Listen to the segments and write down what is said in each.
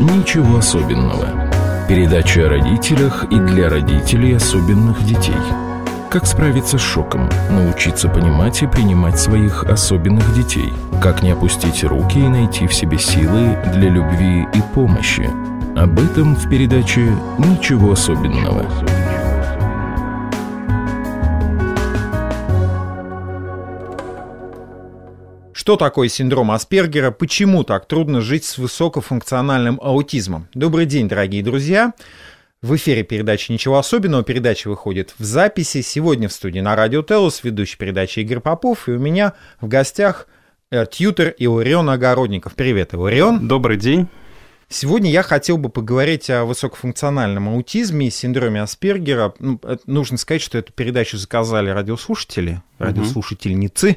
«Ничего особенного». Передача о родителях и для родителей особенных детей. Как справиться с шоком, научиться понимать и принимать своих особенных детей. Как не опустить руки и найти в себе силы для любви и помощи. Об этом в передаче «Ничего особенного». Что такое синдром Аспергера? Почему так трудно жить с высокофункциональным аутизмом? Добрый день, дорогие друзья. В эфире передача «Ничего особенного». Передача выходит в записи. Сегодня в студии на Радио Телус ведущий передачи Игорь Попов. И у меня в гостях тьютор Иларион Огородников. Привет, Иларион. Добрый день. Сегодня я хотел бы поговорить о высокофункциональном аутизме и синдроме Аспергера. Нужно сказать, что эту передачу заказали радиослушатели, радиослушательницы.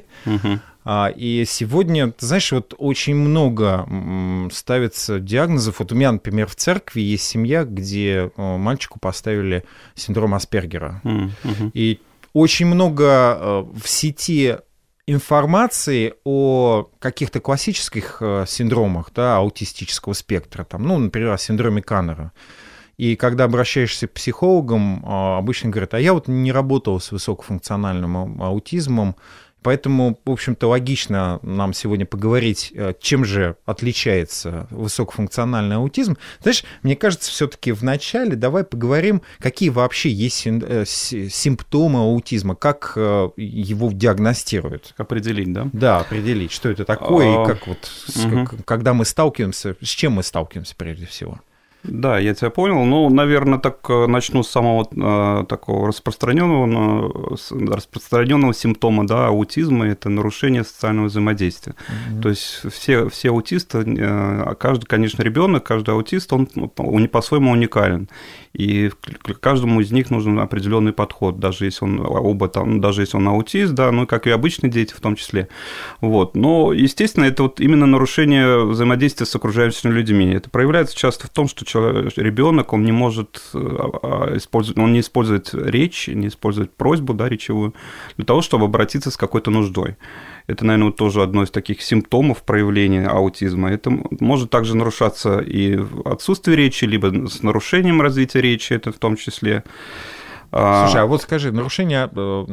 И сегодня, ты знаешь, вот очень много ставится диагнозов. Вот у меня, например, в церкви есть семья, где мальчику поставили синдром Аспергера. И очень много в сети информации о каких-то классических синдромах, да, аутистического спектра, там, ну, например, о синдроме Каннера. И когда обращаешься к психологам, обычно говорят, а я вот не работал с высокофункциональным аутизмом, поэтому, в общем-то, логично нам сегодня поговорить, чем же отличается высокофункциональный аутизм. Знаешь, мне кажется, все-таки вначале давай поговорим, какие вообще есть симптомы аутизма, как его диагностируют. Определить, да? Да, определить, что это такое, и как вот, когда мы сталкиваемся, с чем мы сталкиваемся прежде всего. Да, я тебя понял. Ну, наверное, так начну с самого такого распространенного симптома, да, аутизма – это нарушение социального взаимодействия. То есть все аутисты, каждый, конечно, ребенок, каждый аутист, он по-своему уникален. И к каждому из них нужен определенный подход, даже если он даже если он аутист, да, ну, как и обычные дети в том числе. Вот. Но, естественно, это вот именно нарушение взаимодействия с окружающими людьми. Это проявляется часто в том, что ребенок, он не может использовать, он не использует речь, не использует просьбу, да, речевую, для того, чтобы обратиться с какой-то нуждой. Это, наверное, тоже одно из таких симптомов проявления аутизма. Это может также нарушаться и отсутствие речи, либо с нарушением развития речи, это в том числе. Слушай, а вот скажи, нарушение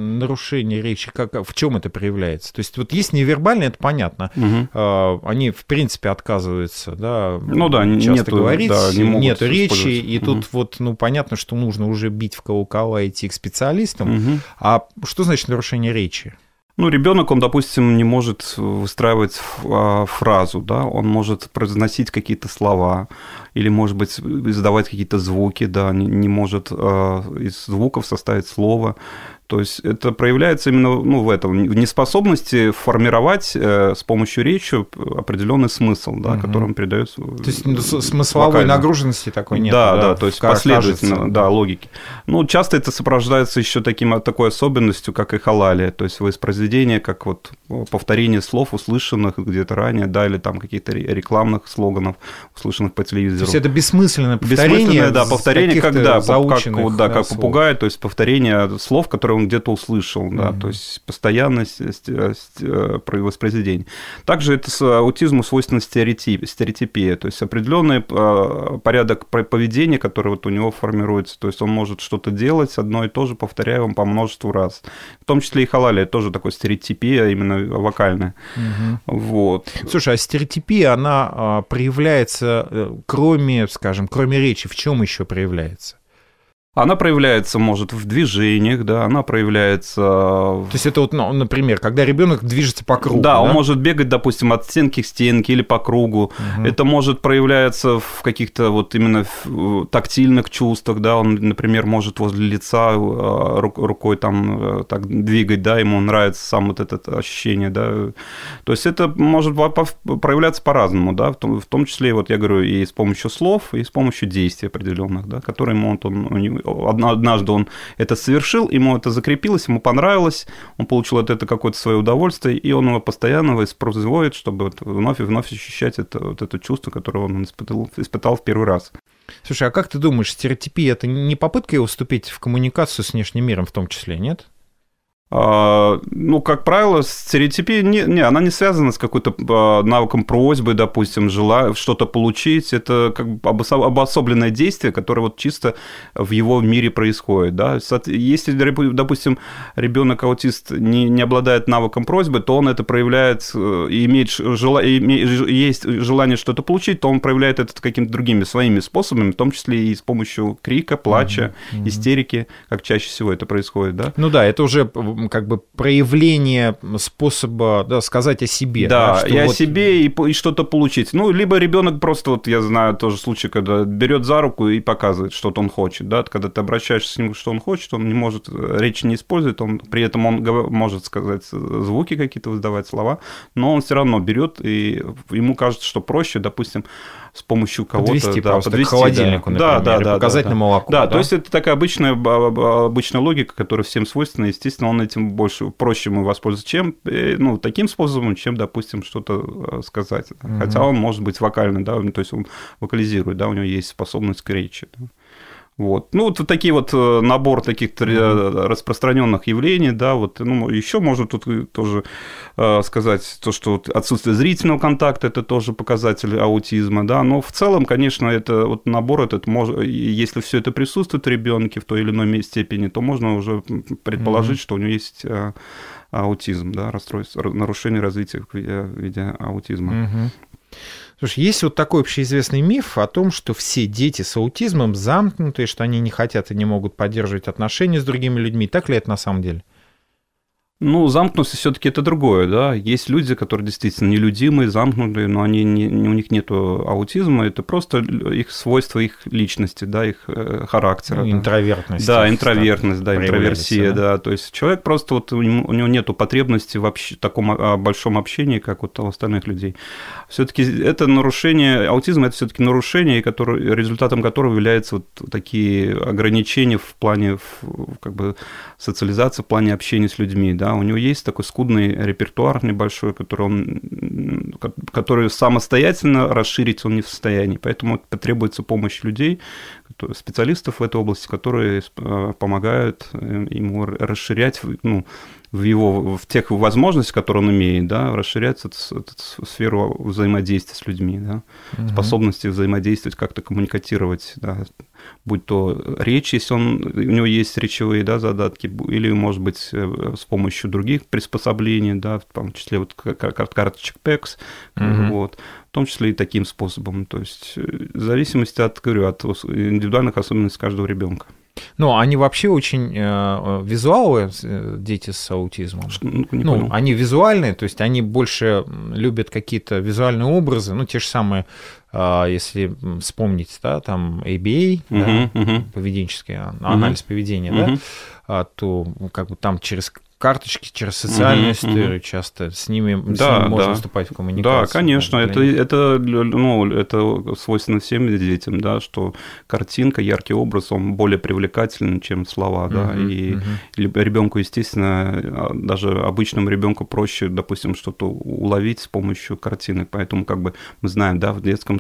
речи, в чем это проявляется? То есть вот есть невербальное, это понятно. Они, в принципе, отказываются, да, часто говорить, да, нету речи, и тут вот, ну, понятно, что нужно уже бить в колокола, идти к специалистам. А что значит нарушение речи? Ну, ребенок, он, допустим, не может выстраивать фразу, да, он может произносить какие-то слова, или, может быть, издавать какие-то звуки, да, не может из звуков составить слово. То есть это проявляется именно, ну, в этом, в неспособности формировать с помощью речи определенный смысл, да, который он передает. То есть смысловой нагруженности такой нет. Да, то есть последовательно, да, логики. Ну, часто это сопровождается еще такой особенностью, как эхолалия, то есть воспроизведение, как вот повторение слов, услышанных где-то ранее, да, или там каких-то рекламных слоганов, услышанных по телевизору. То есть это бессмысленное повторение. Бессмысленное, да, повторение, как попугай, то есть повторение слов, которые он где-то услышал, да, то есть постоянность воспроизведения. Также это с аутизму свойственна стереотипия, то есть определенный порядок поведения, который вот у него формируется, то есть он может что-то делать одно и то же, повторяя его по множеству раз. В том числе и эхолалия, тоже такой стереотипия, именно вокальная. Вот. Слушай, а стереотипия, она проявляется, кроме речи, в чем еще проявляется? Она проявляется, может, в движениях, да, она проявляется... То есть это вот, ну, например, когда ребенок движется по кругу, да? Он может бегать, допустим, от стенки к стенке или по кругу. Это может проявляться в каких-то вот именно тактильных чувствах, да, он, например, может возле лица рукой там так двигать, да, ему нравится сам вот это ощущение, да. То есть это может проявляться по-разному, да, в том числе, вот я говорю, и с помощью слов, и с помощью действий определенных, да, которые однажды он это совершил, ему это закрепилось, ему понравилось, он получил от этого какое-то свое удовольствие, и он его постоянно воспроизводит, чтобы вновь и вновь ощущать это чувство, которое он испытал в первый раз. Слушай, а как ты думаешь, стереотипия – это не попытка его вступить в коммуникацию с внешним миром в том числе, нет? Ну, как правило, стереотипия, она не связана с какой-то навыком просьбы, допустим, что-то получить. Это как бы обособленное действие, которое вот чисто в его мире происходит. Да? Если, допустим, ребенок-аутист не обладает навыком просьбы, то он это проявляет, есть желание что-то получить, то он проявляет это какими-то другими своими способами, в том числе и с помощью крика, плача, истерики, как чаще всего это происходит. Да? Ну да, это уже как бы проявление способа, да, сказать о себе. Да, и о себе, и что-то получить. Ну, либо ребенок просто, вот я знаю тоже случай, когда берет за руку и показывает, что-то он хочет. Да? Когда ты обращаешься с ним, что он хочет, он не может, речи не использует, при этом он может сказать звуки какие-то, выдавать слова, но он все равно берет, и ему кажется, что проще, допустим, с помощью кого-то подвести к холодильнику, например, показать на молоко. Да, то есть это такая обычная логика, которая всем свойственна, естественно, он этим проще ему воспользоваться, чем, ну, таким способом, чем, допустим, что-то сказать. Хотя он может быть вокальный, да, то есть он вокализирует, да, у него есть способность к речи. Да. Вот. Ну, вот такие вот набор таких распространенных явлений, да, вот, ну, еще можно тут тоже сказать то, что вот отсутствие зрительного контакта – это тоже показатель аутизма, да, но в целом, конечно, это вот набор этот, если все это присутствует в ребенке в той или иной степени, то можно уже предположить, что у него есть аутизм, да, расстройство, нарушение развития в виде аутизма. Слушай, есть вот такой общеизвестный миф о том, что все дети с аутизмом замкнутые, что они не хотят и не могут поддерживать отношения с другими людьми. Так ли это на самом деле? Ну, замкнутость все-таки это другое, да. Есть люди, которые действительно нелюдимые, замкнутые, но у них нет аутизма, это просто их свойства, их личности, да, их характера. Ну, интровертность. Да, интровертность, да, интроверсия, да. То есть человек просто, вот у него нет потребности в таком большом общении, как вот у остальных людей. Все-таки это нарушение, аутизм – это все-таки нарушение, результатом которого являются вот такие ограничения в плане как бы социализации, в плане общения с людьми, да. У него есть такой скудный репертуар небольшой, который самостоятельно расширить он не в состоянии, поэтому потребуется помощь людей, специалистов в этой области, которые помогают ему расширять, ну, в тех возможностях, которые он имеет, да, расширять эту сферу взаимодействия с людьми, да, способности взаимодействовать, как-то коммуникатировать, да, будь то речь, если у него есть речевые, да, задатки, или, может быть, с помощью других приспособлений, да, в том числе вот карточек PECS, вот, в том числе и таким способом, то есть в зависимости от индивидуальных особенностей каждого ребенка. Ну, они вообще очень визуалы, дети с аутизмом. Они визуальные, то есть они больше любят какие-то визуальные образы, ну, те же самые, если вспомнить, да, там ABA, да, поведенческий анализ поведения, да, то как бы там через карточки, через социальную историю часто с ними можно вступать в коммуникацию. Да, конечно, это свойственно всем детям, да, что картинка, яркий образ, он более привлекательный, чем слова, да, и ребенку, естественно, даже обычному ребенку проще, допустим, что-то уловить с помощью картинок, поэтому как бы мы знаем, да, в детском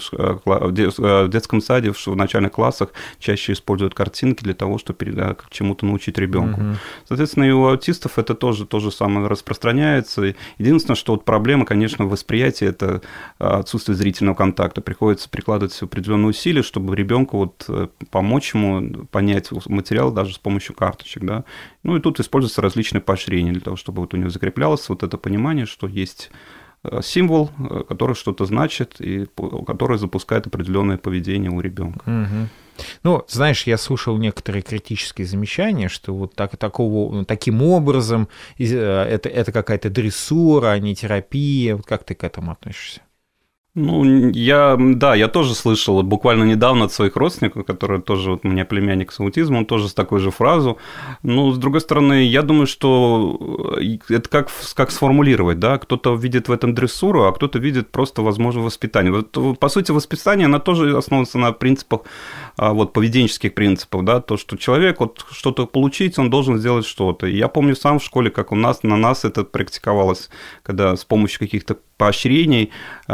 саде, в начальных классах чаще используют картинки для того, чтобы к чему-то научить ребенку. Соответственно, и у аутистов это тоже то же самое распространяется. Единственное, что вот проблема, конечно, в восприятии – это отсутствие зрительного контакта. Приходится прикладывать определенные усилия, чтобы ребенку вот помочь ему понять материал даже с помощью карточек. Да? Ну и тут используются различные поощрения для того, чтобы вот у него закреплялось вот это понимание, что есть символ, который что-то значит, и который запускает определенное поведение у ребенка. Ну, знаешь, я слушал некоторые критические замечания, что вот таким образом это какая-то дрессура, а не терапия. Вот как ты к этому относишься? Ну, я тоже слышал буквально недавно от своих родственников, которые тоже, вот у меня племянник с аутизмом, он тоже с такой же фразу. Но, с другой стороны, я думаю, что это как сформулировать, да, кто-то видит в этом дрессуру, а кто-то видит просто, возможно, воспитание. Вот, по сути, воспитание, оно тоже основывается на принципах, вот, поведенческих принципах, да, то, что человек, вот, что-то получить, он должен сделать что-то. И я помню сам в школе, как на нас это практиковалось, когда с помощью каких-то поощрений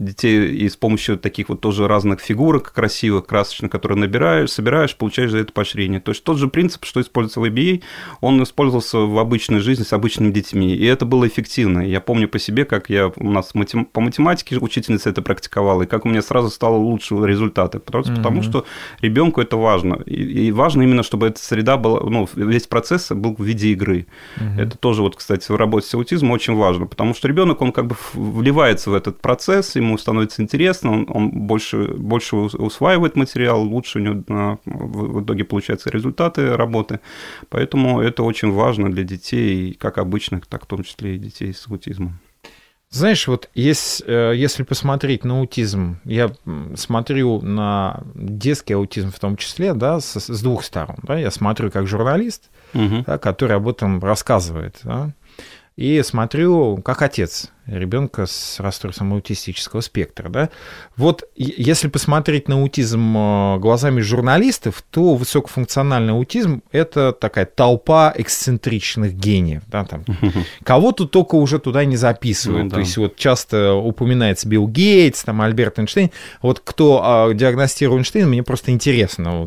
детей и с помощью таких вот тоже разных фигурок красивых, красочных, которые собираешь, получаешь за это поощрение. То есть тот же принцип, что используется в ABA, он использовался в обычной жизни с обычными детьми, и это было эффективно. Я помню по себе, как у нас по математике учительница это практиковала, и как у меня сразу стало лучше результаты, потому что ребенку это важно. И важно именно, чтобы эта среда была, весь процесс был в виде игры. Это тоже, кстати, в работе с аутизмом очень важно, потому что ребенок, он как бы вливается в этот процесс, ему становится интересно, он больше усваивает материал, лучше у него в итоге получаются результаты работы. Поэтому это очень важно для детей, как обычных, так в том числе и детей с аутизмом. Знаешь, если посмотреть на аутизм, я смотрю на детский аутизм в том числе, да, с двух сторон. Да, я смотрю как журналист, да, который об этом рассказывает, да, и смотрю как отец ребенка с расстройством аутистического спектра. Да? Вот если посмотреть на аутизм глазами журналистов, то высокофункциональный аутизм – это такая толпа эксцентричных гениев. Да, там. Кого-то только уже туда не записывают. То есть часто упоминается Билл Гейтс, там, Альберт Эйнштейн. Вот кто диагностирует Эйнштейна, мне просто интересно.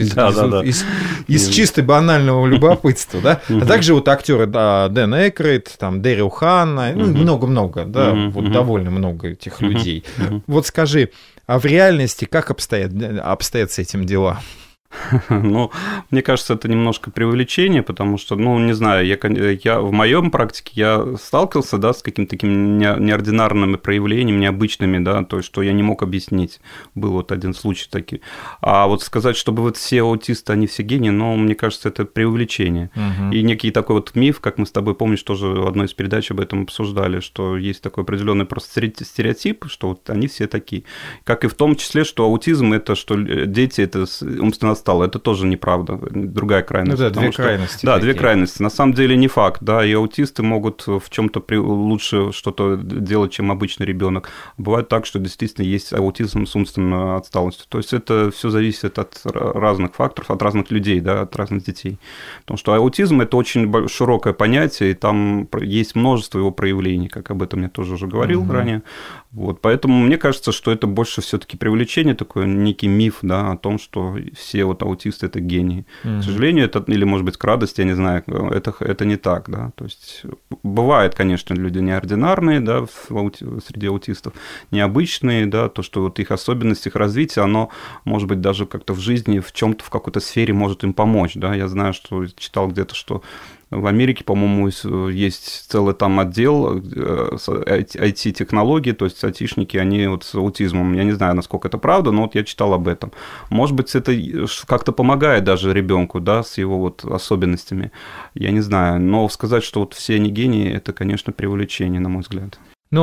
Из чисто банального любопытства. Да? А также актеры Дэн Эйкройд, Дэрил Ханна, много-много. Да, довольно много этих людей. Вот скажи, а в реальности как обстоят с этим дела? Мне кажется, это немножко преувеличение, потому что, не знаю, я в моем практике я сталкивался, да, с какими-то такими неординарными проявлениями, необычными, да, то есть, что я не мог объяснить. Был один случай такой. А сказать, чтобы все аутисты, они все гении, мне кажется, это преувеличение. И некий такой миф, как мы с тобой, помнишь, тоже в одной из передач об этом обсуждали, что есть такой определенный просто стереотип, что они все такие. Как и в том числе, что аутизм – это, что дети – это умственно отсталые. Это тоже неправда, другая крайность. Две крайности. Да, две крайности. На самом деле не факт, да, и аутисты могут в чем-то лучше что-то делать, чем обычный ребенок. Бывает так, что действительно есть аутизм с умственной отсталостью. То есть это все зависит от разных факторов, от разных людей, да, от разных детей. Потому что аутизм – это очень широкое понятие, и там есть множество его проявлений, как об этом я тоже уже говорил ранее. Поэтому мне кажется, что это больше все-таки преувеличение, такой некий миф, да, о том, что все аутисты – это гении. К сожалению, это, или, может быть, к радости, я не знаю, это не так, да. То есть бывают, конечно, люди неординарные, да, среди аутистов, необычные, да, то, что их особенности, их развитие, оно, может быть, даже как-то в жизни, в чем-то, в какой-то сфере может им помочь, да. Я знаю, что читал где-то, что в Америке, по-моему, есть целый там отдел IT-технологий, то есть айтишники, они с аутизмом. Я не знаю, насколько это правда, но я читал об этом. Может быть, это как-то помогает даже ребенку, да, с его особенностями. Я не знаю. Но сказать, что все они гении, это, конечно, преувеличение, на мой взгляд.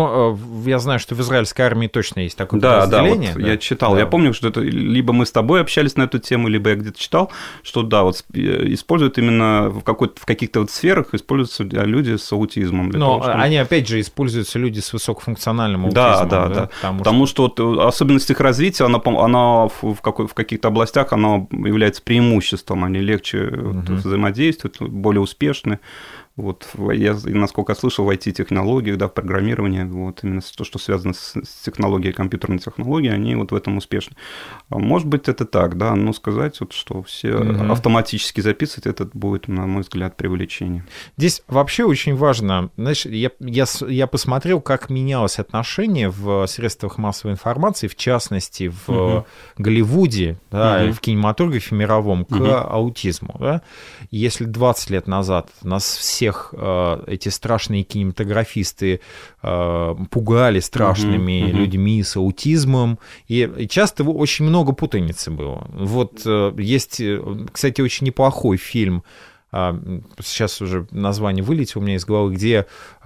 Я знаю, что в израильской армии точно есть такое подразделение. Да, я читал. Да. Я помню, что это либо мы с тобой общались на эту тему, либо я где-то читал, что используют именно в каких-то сферах, используются люди с аутизмом. Они, опять же, используются люди с высокофункциональным аутизмом. Да. Потому что особенность их развития, она в каких-то областях она является преимуществом, они легче взаимодействуют, более успешны. Я, насколько я слышал, в IT-технологиях, да, в программировании, именно то, что связано с технологией, компьютерной технологией, они в этом успешны. Может быть, это так, да, но сказать, что все автоматически записывать, это будет, на мой взгляд, преувеличение. Здесь вообще очень важно, знаешь, я посмотрел, как менялось отношение в средствах массовой информации, в частности, в Голливуде, да, в кинематографе мировом, к аутизму. Да? Если 20 лет назад нас всех эти страшные кинематографисты пугали страшными людьми с аутизмом, и часто очень много путаницы было. Есть, кстати, очень неплохой фильм, сейчас уже название вылетело у меня из головы, где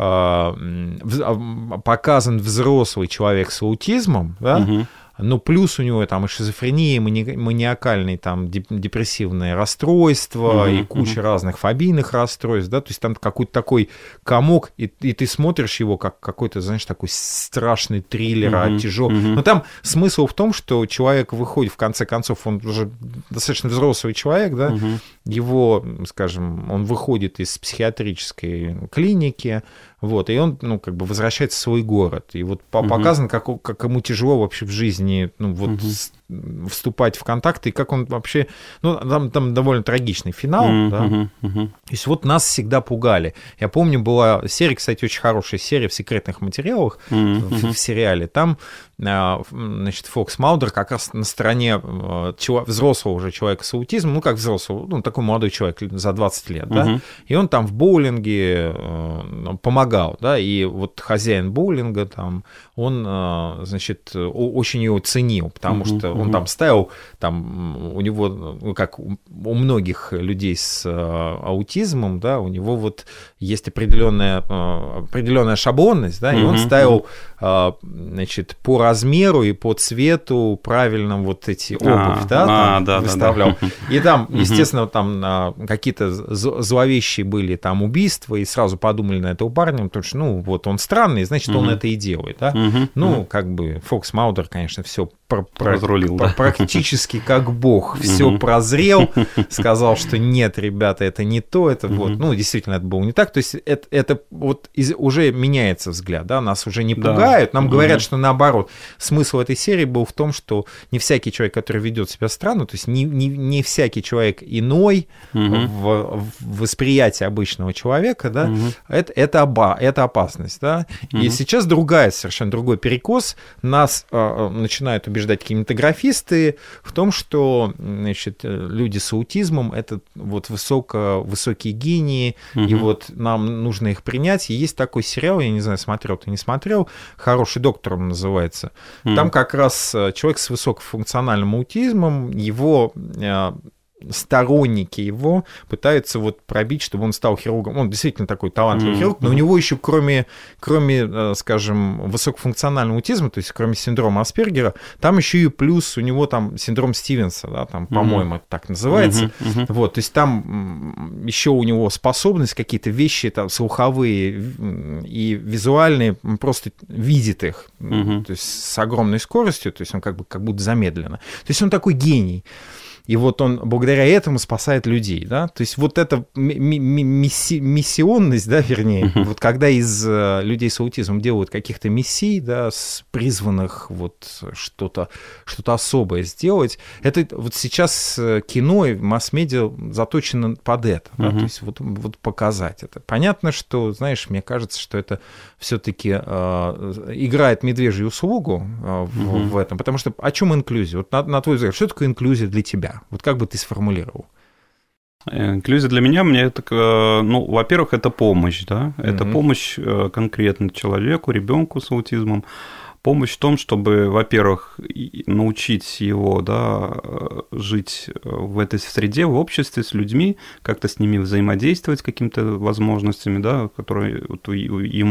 показан взрослый человек с аутизмом, да, но плюс у него там и шизофрения, и маниакальные там депрессивные расстройства, и куча разных фобийных расстройств, да, то есть там какой-то такой комок, и ты смотришь его как какой-то, знаешь, такой страшный триллер, тяжелый. Но там смысл в том, что человек выходит, в конце концов, он уже достаточно взрослый человек, да, его, скажем, он выходит из психиатрической клиники, Вот, и он, ну, как бы возвращается в свой город. И вот показано, как ему тяжело вообще в жизни, ну, вот вступать в контакты, и как он вообще... Ну, там довольно трагичный финал, да. То есть вот нас всегда пугали. Я помню, была серия, кстати, очень хорошая серия в «Секретных материалах» в сериале. Там, значит, Фокс Маудер как раз на стороне взрослого уже человека с аутизмом, ну, как взрослого, ну, такой молодой человек за 20 лет, да, и он там в боулинге помогал, да, и вот хозяин боулинга там, он, значит, очень его ценил, потому что он там ставил, там у него, ну, как у многих людей с аутизмом, да, у него вот есть определенная шаблонность, да, и он ставил, значит, по размеру и по цвету правильно вот эти обувь, выставлял. И там, естественно, там какие-то зловещие были там убийства, и сразу подумали на этого парня, потому что, ну, вот он странный, значит, он это и делает, да. Ну, как бы Фокс Маудер, конечно, все разрулил, практически как бог, все прозрел, сказал, что нет, ребята, это не то, это вот, ну, действительно, это было не так, то есть это вот уже меняется взгляд, да, нас уже не пугают, нам говорят, что наоборот, смысл этой серии был в том, что не всякий человек, который ведет себя странно, то есть не всякий человек иной в восприятии обычного человека, да, это опасность, да, и сейчас совершенно другой перекос, нас начинают убеждать кинематографисты в том, что, значит, люди с аутизмом — это вот высокие гении, и вот нам нужно их принять. И есть такой сериал, я не знаю, смотрел ты, не смотрел, «Хороший доктор» он называется. Там как раз человек с высокофункциональным аутизмом, его... сторонники его пытаются вот пробить, чтобы он стал хирургом. Он действительно такой талантливый хирург, но у него еще кроме, скажем, высокофункционального аутизма, то есть кроме синдрома Аспергера, там еще и плюс у него там синдром Стивенса, да, там, по-моему, это так называется. Вот, то есть там еще у него способность какие-то вещи там слуховые и визуальные, он просто видит их, то есть с огромной скоростью, то есть он как будто замедленно. То есть он такой гений. И вот он благодаря этому спасает людей, да, то есть вот эта миссионность, да, вернее, вот когда из людей с аутизмом делают каких-то мессий, да, призванных вот что-то особое сделать, это вот сейчас кино и масс-медиа заточено под это, да, то есть вот показать это. Понятно, что, знаешь, мне кажется, что это все-таки играет медвежью услугу в этом, потому что о чем инклюзия? Вот на твой взгляд, что такое инклюзия для тебя? Вот как бы ты сформулировал? Инклюзия для меня, ну, во-первых, это помощь, да, это помощь конкретно человеку, ребенку с аутизмом, помощь в том, чтобы, во-первых, научить его, да, жить в этой среде, в обществе с людьми, как-то с ними взаимодействовать какими-то возможностями, да, которые вот у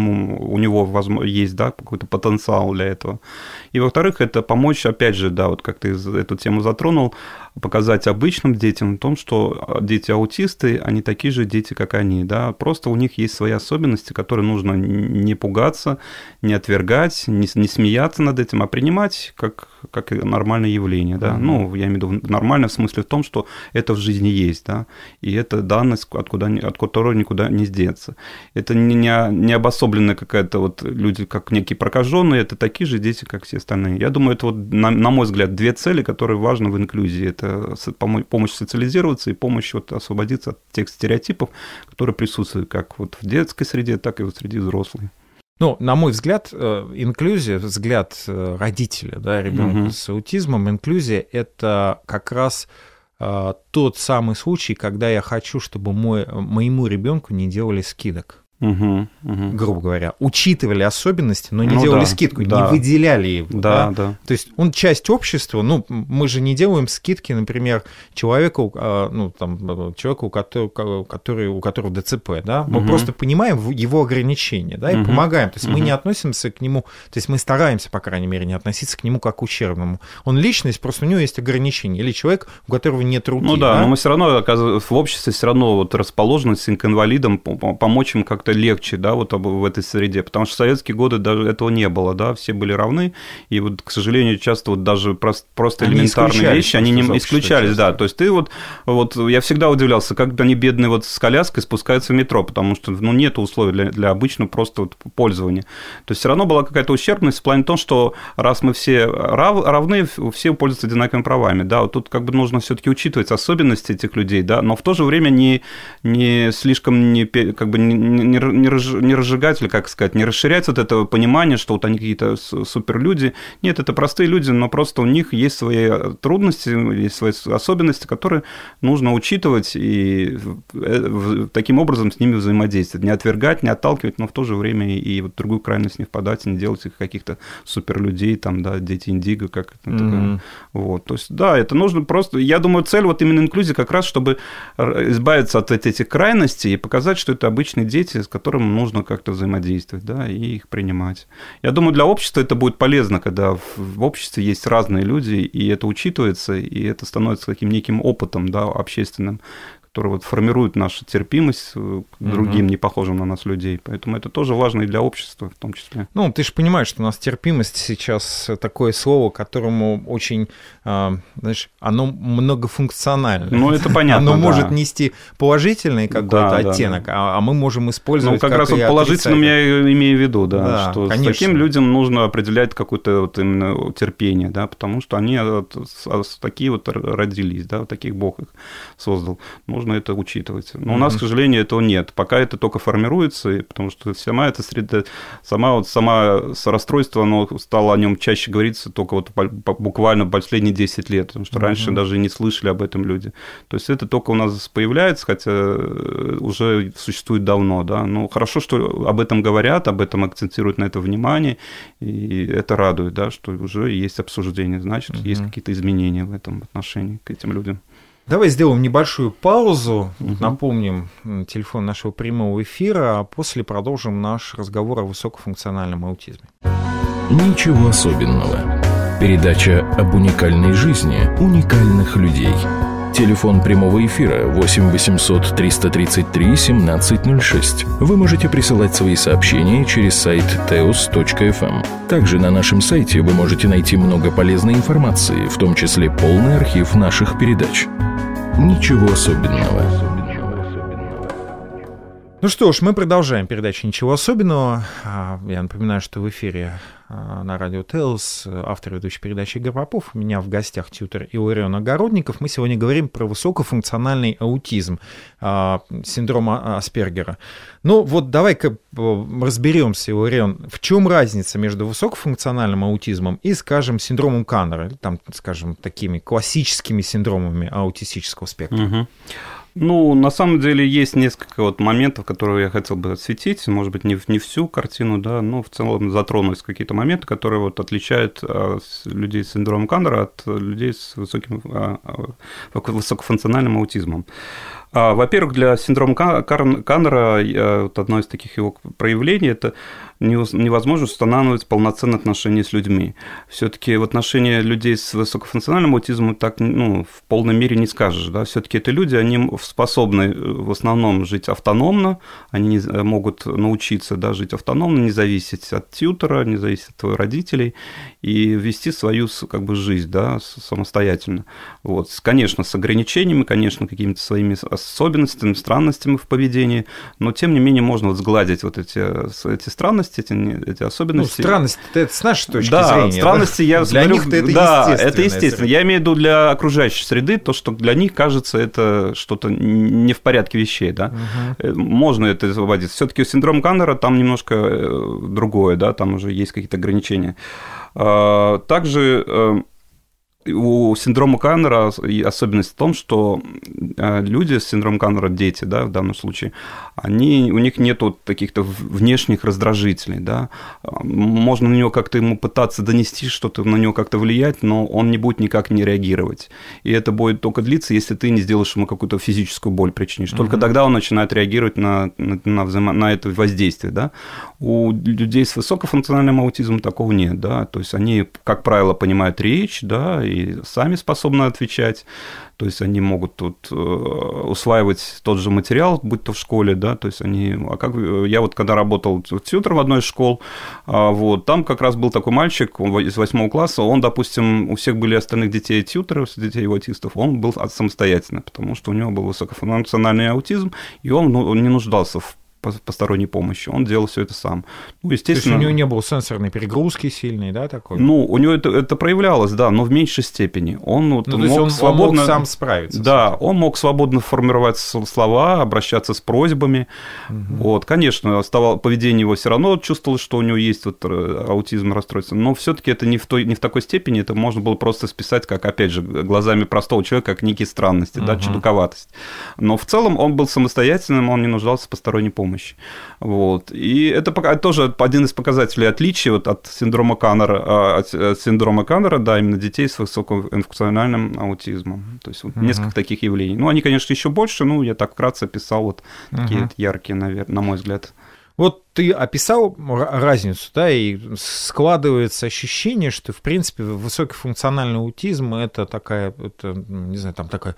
него есть, да, какой-то потенциал для этого. И, во-вторых, это помочь, опять же, да, вот как ты эту тему затронул, показать обычным детям о том, что дети-аутисты, они такие же дети, как они, да, просто у них есть свои особенности, которые нужно не пугаться, не отвергать, не смеяться над этим, а принимать как нормальное явление, да, ну, я имею в виду нормально в смысле в том, что это в жизни есть, да, и это данность, от которой никуда не сдеться. Это не обособленная какая-то вот люди, как некие прокаженные, это такие же дети, как все остальные. Я думаю, это вот, на мой взгляд, две цели, которые важны в инклюзии. Это помощь социализироваться и помощь вот освободиться от тех стереотипов, которые присутствуют как вот в детской среде, так и вот среди взрослых. Ну, на мой взгляд, инклюзия, взгляд родителя, да, ребенка с аутизмом, инклюзия — это как раз тот самый случай, когда я хочу, чтобы моему ребенку не делали скидок. Грубо говоря, учитывали особенности, но не делали скидку, не выделяли его. Да. То есть он часть общества, ну, мы же не делаем скидки, например, человеку, у которого ДЦП, да, мы просто понимаем его ограничения, да, и помогаем, то есть мы не относимся к нему, то есть мы стараемся, по крайней мере, не относиться к нему как к ущербному. Он личность, просто у него есть ограничения, или человек, у которого нет руки. Ну да, но мы все равно, в обществе все равно вот расположены к инвалидам, помочь им как-то как-то легче, да, вот в этой среде, потому что в советские годы даже этого не было, да, все были равны, и вот, к сожалению, часто вот даже просто элементарные вещи, они не исключались, да, то есть ты вот я всегда удивлялся, как они бедные вот с коляской спускаются в метро, потому что, ну, нет условий для обычного просто вот пользования, то есть все равно была какая-то ущербность в плане том, что раз мы все равны, все пользуются одинаковыми правами, да, вот тут как бы нужно все-таки учитывать особенности этих людей, да, но в то же время не слишком как бы не разжигать, или, как сказать, не расширять вот это понимание, что вот они какие-то суперлюди. Нет, это простые люди, но просто у них есть свои трудности, есть свои особенности, которые нужно учитывать и таким образом с ними взаимодействовать. Не отвергать, не отталкивать, но в то же время и вот в другую крайность не впадать, и не делать их каких-то суперлюдей, там, да, дети индиго, как это такое. Вот, то есть, да, это нужно просто... Я думаю, цель вот именно инклюзии как раз, чтобы избавиться от этих крайностей и показать, что это обычные дети, с которыми нужно как-то взаимодействовать, да, и их принимать. Я думаю, для общества это будет полезно, когда в обществе есть разные люди, и это учитывается, и это становится таким неким опытом, да, общественным, который вот формирует нашу терпимость к другим, не похожим на нас людей. Поэтому это тоже важно и для общества в том числе. Ну, ты же понимаешь, что у нас терпимость сейчас такое слово, которому очень, знаешь, оно многофункционально. Ну, это понятно, оно может нести положительный какой-то оттенок, да. А мы можем использовать... Ну, как раз вот положительным я имею в виду, да, что конечно. С таким людям нужно определять какое-то вот именно терпение, да, потому что они такие вот родились, да, таких Бог их создал. Нужно это учитывать. Но у нас, к сожалению, этого нет. Пока это только формируется, потому что сама эта среда, сама расстройство, оно стало о нем чаще говориться только вот буквально последние 10 лет, потому что раньше даже не слышали об этом люди. То есть это только у нас появляется, хотя уже существует давно, да. Но хорошо, что об этом говорят, об этом акцентируют на это внимание, и это радует, да, что уже есть обсуждение, значит, есть какие-то изменения в этом отношении к этим людям. Давай сделаем небольшую паузу, напомним телефон нашего прямого эфира, а после продолжим наш разговор о высокофункциональном аутизме. Ничего особенного. Передача об уникальной жизни уникальных людей. Телефон прямого эфира 8 800 333 1706. Вы можете присылать свои сообщения через сайт teos.fm. Также на нашем сайте вы можете найти много полезной информации, в том числе полный архив наших передач. Ничего особенного. Ну что ж, мы продолжаем передачу «Ничего особенного». Я напоминаю, что в эфире на радио ТЭЛС автор ведущей передачи Игорь Попов. У меня в гостях тьютор Иларион Огородников. Мы сегодня говорим про высокофункциональный аутизм, синдром Аспергера. Ну вот давай-ка разберемся, Иларион, в чем разница между высокофункциональным аутизмом и, скажем, синдромом Каннера, или там, скажем, такими классическими синдромами аутистического спектра? Ну, на самом деле есть несколько вот моментов, которые я хотел бы осветить, может быть, не всю картину, да, но в целом затронуть какие-то моменты, которые вот отличают людей с синдромом Каннера от людей с высокофункциональным аутизмом. Во-первых, для синдрома Каннера вот одно из таких его проявлений – это невозможность устанавливать полноценные отношения с людьми. Все-таки в отношении людей с высокофункциональным аутизмом так, ну, в полной мере не скажешь. Да? Все-таки это люди, они способны в основном жить автономно, они могут научиться, да, жить автономно, не зависеть от тьютера, не зависеть от твоих родителей и вести свою как бы жизнь, да, самостоятельно. Вот. Конечно, с ограничениями, конечно, какими-то своими особенностями, странностями в поведении, но тем не менее можно вот сгладить вот эти странности, эти особенности. Ну, странности это с нашей точки зрения. Да, странности, я для говорю, них-то это да, это естественно. Я имею в виду для окружающей среды, то, что для них кажется это что-то не в порядке вещей, да. Можно это вводить. Все-таки синдром Каннера там немножко другое, да, там уже есть какие-то ограничения. Также у синдрома Каннера особенность в том, что люди с синдромом Каннера, дети, да, в данном случае, у них нету каких-то внешних раздражителей, да. Можно на него как-то ему пытаться донести что-то, на него как-то влиять, но он не будет никак не реагировать. И это будет только длиться, если ты не сделаешь ему какую-то физическую боль причинишь. Только тогда он начинает реагировать на это воздействие, да. У людей с высокофункциональным аутизмом такого нет, да. То есть они, как правило, понимают речь, да, и сами способны отвечать. То есть они могут тут усваивать тот же материал, будь то в школе, да, то есть они... Я вот когда работал тьютором в одной из школ, вот, там как раз был такой мальчик из 8 класса, он, допустим, у всех были остальных детей тьюторов, детей аутистов, он был самостоятельный, потому что у него был высокофункциональный аутизм, и он не нуждался в посторонней помощи, он делал все это сам. Ну, естественно, то есть у него не было сенсорной перегрузки сильной, да, такой? Ну, у него это проявлялось, да, но в меньшей степени. Он мог сам справиться. Да, он мог свободно формировать слова, обращаться с просьбами. Вот, конечно, поведение его все равно чувствовалось, что у него есть вот аутизм, расстройство, но все-таки это не в такой степени, это можно было просто списать, как, опять же, глазами простого человека, как некие странности, да, чудаковатость. Но в целом он был самостоятельным, он не нуждался в посторонней помощи. Вот. И это тоже один из показателей отличия вот от синдрома Каннера, да, именно детей с высокофункциональным аутизмом. То есть вот несколько таких явлений. Ну, они, конечно, еще больше, но я так вкратце описал вот такие вот яркие, наверное, на мой взгляд. Вот ты описал разницу, да, и складывается ощущение, что, в принципе, высокофункциональный аутизм – это такая, не знаю, там такая...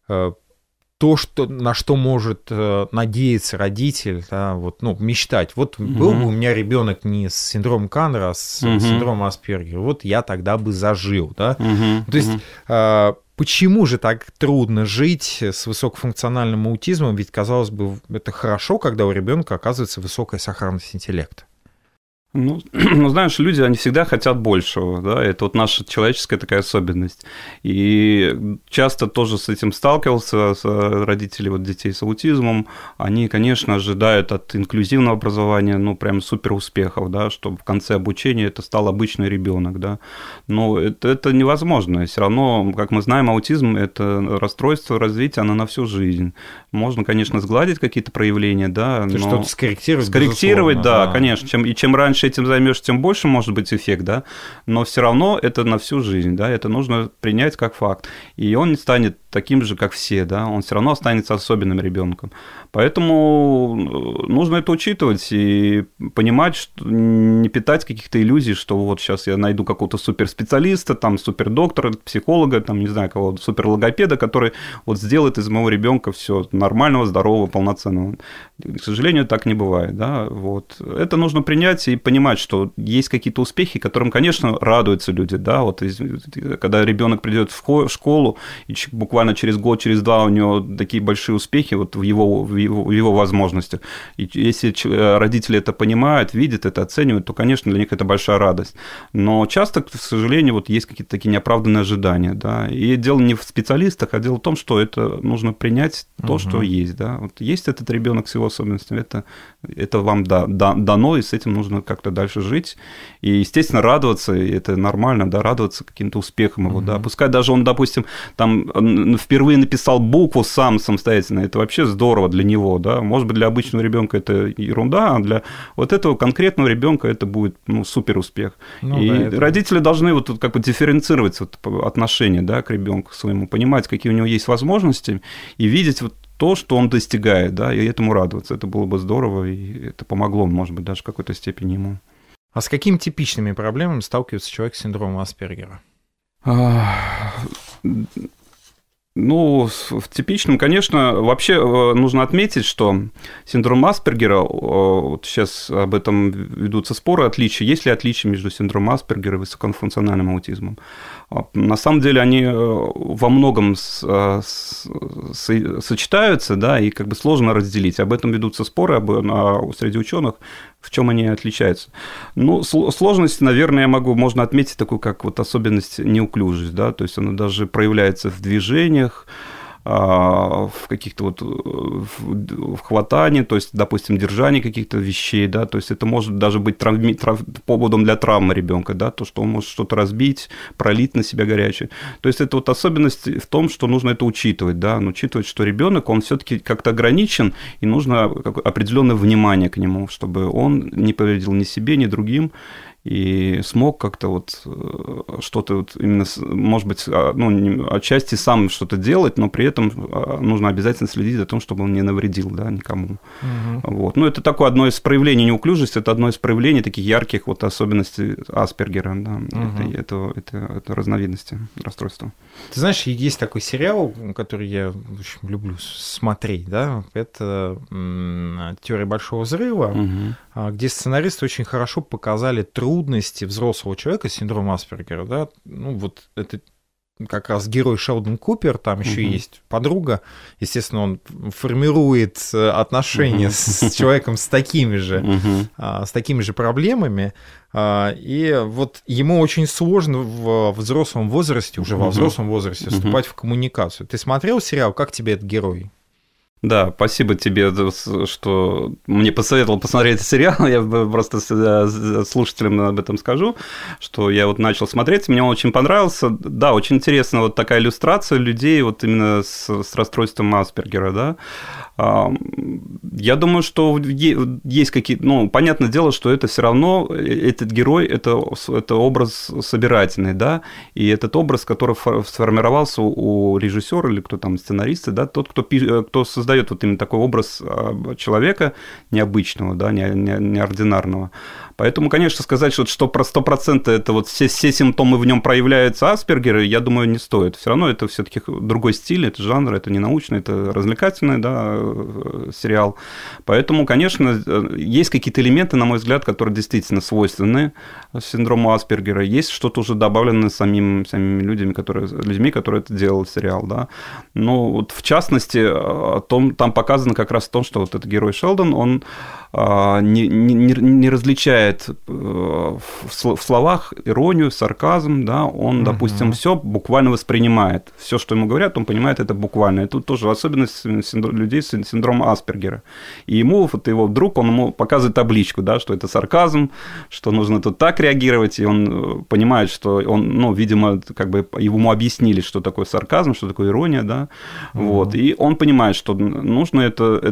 то, на что может надеяться родитель, да, вот, ну, мечтать. Вот был бы у меня ребенок не с синдромом Каннера, а с синдромом Аспергера, вот я тогда бы зажил. Да? То есть почему же так трудно жить с высокофункциональным аутизмом? Ведь, казалось бы, это хорошо, когда у ребенка оказывается высокая сохранность интеллекта. Ну, знаешь, люди, они всегда хотят большего, да, это вот наша человеческая такая особенность. И часто тоже с этим сталкивался, родители вот детей с аутизмом, они, конечно, ожидают от инклюзивного образования, ну, прям супер успехов, да, чтобы в конце обучения это стал обычный ребенок, да. Но это невозможно, все равно, как мы знаем, аутизм – это расстройство развития, оно на всю жизнь. Можно, конечно, сгладить какие-то проявления, да, но... Что-то скорректировать, безусловно. Да, конечно, чем раньше этим займешься, тем больше может быть эффект, да, но все равно это на всю жизнь, да, это нужно принять как факт, и он не станет таким же, как все, да, он все равно останется особенным ребенком. Поэтому нужно это учитывать и понимать, что не питать каких-то иллюзий, что вот сейчас я найду какого-то суперспециалиста, там, супердоктора, психолога, там, не знаю, кого-то суперлогопеда, который вот сделает из моего ребенка все нормального, здорового, полноценного. К сожалению, так не бывает, да, вот. Это нужно принять и понимать, что есть какие-то успехи, которым, конечно, радуются люди, да, вот когда ребенок придет в школу, и буквально через год, через два у него такие большие успехи вот в его возможностях. И если родители это понимают, видят это, оценивают, то, конечно, для них это большая радость. Но часто, к сожалению, вот есть какие-то такие неоправданные ожидания, да, и дело не в специалистах, а дело в том, что это нужно принять то, что есть, да, вот есть этот ребенок с его особенностями, это вам дано, и с этим нужно как-то дальше жить, и, естественно, радоваться, и это нормально, да, радоваться каким-то успехам его, да, пускай даже он, допустим, там впервые написал букву сам самостоятельно, это вообще здорово для него, да, может быть, для обычного ребенка это ерунда, а для вот этого конкретного ребенка это будет, ну, супер успех. Родители должны вот как бы дифференцировать вот отношение, да, к ребенку своему, понимать, какие у него есть возможности, и видеть вот то, что он достигает, да, и этому радоваться. Это было бы здорово, и это помогло, может быть, даже в какой-то степени ему. А с какими типичными проблемами сталкивается человек с синдромом Аспергера? Ну, в типичном, конечно, вообще нужно отметить, что синдром Аспергера, вот сейчас об этом ведутся споры, отличия, есть ли отличия между синдромом Аспергера и высокофункциональным аутизмом. На самом деле они во многом сочетаются, да, и как бы сложно разделить. Об этом ведутся споры среди ученых, в чем они отличаются. Ну, сложность, наверное, можно отметить такую, как вот особенность неуклюжесть, да, то есть она даже проявляется в движениях, в каких-то вот в хватании, то есть, допустим, держании каких-то вещей, да, то есть это может даже быть поводом для травмы ребенка, да, то, что он может что-то разбить, пролить на себя горячее. То есть это вот особенность в том, что нужно это учитывать, да, учитывать, что ребенок, он все-таки как-то ограничен, и нужно определенное внимание к нему, чтобы он не повредил ни себе, ни другим. и смог как-то вот что-то вот именно, может быть, отчасти сам что-то делать, но при этом нужно обязательно следить за тем, чтобы он не навредил, да, никому. Вот. Ну, это такое одно из проявлений неуклюжести, это одно из проявлений таких ярких вот особенностей Аспергера, да, это разновидности расстройства. Ты знаешь, есть такой сериал, который я, в общем, люблю смотреть, да, это «Теория большого взрыва», где сценаристы очень хорошо показали трудности взрослого человека с синдромом Аспергера, да, ну, вот это как раз герой Шелдон Купер, там еще есть подруга, естественно, он формирует отношения с человеком с такими же проблемами, и вот ему очень сложно в взрослом возрасте, уже во взрослом возрасте вступать в коммуникацию. Ты смотрел сериал «Как тебе этот герой»? Да, спасибо тебе, что мне посоветовал посмотреть этот сериал. Я просто слушателям об этом скажу, что я вот начал смотреть, мне он очень понравился. Да, очень интересна вот такая иллюстрация людей вот именно с расстройством Аспергера, да. Я думаю, что есть какие-то... Ну, понятное дело, что это все равно, этот герой, это образ собирательный, да, и этот образ, который сформировался у режиссера или кто там, сценариста, да, тот, кто создает вот именно такой образ человека необычного, да, неординарного. Поэтому, конечно, сказать, что про 100% это вот все симптомы в нем проявляются Аспергера, я думаю, не стоит. Все равно это все-таки другой стиль, это жанр, это не научный, это развлекательный, да, сериал. Поэтому, конечно, есть какие-то элементы, на мой взгляд, которые действительно свойственны синдрому Аспергера. Есть что-то уже добавленное самими людьми, которые это делали сериал, да. Но вот в частности, там показано как раз то, что вот этот герой Шелдон, он не различает в словах иронию, сарказм, да, он, допустим, все буквально воспринимает. Все, что ему говорят, он понимает это буквально. И тут тоже особенность людей с синдромом Аспергера. И ему, вот его друг, он ему показывает табличку, да, что это сарказм, что нужно тут так реагировать, и он понимает, что он, ну, видимо, как бы ему объяснили, что такое сарказм, что такое ирония, да, вот, и он понимает, что нужно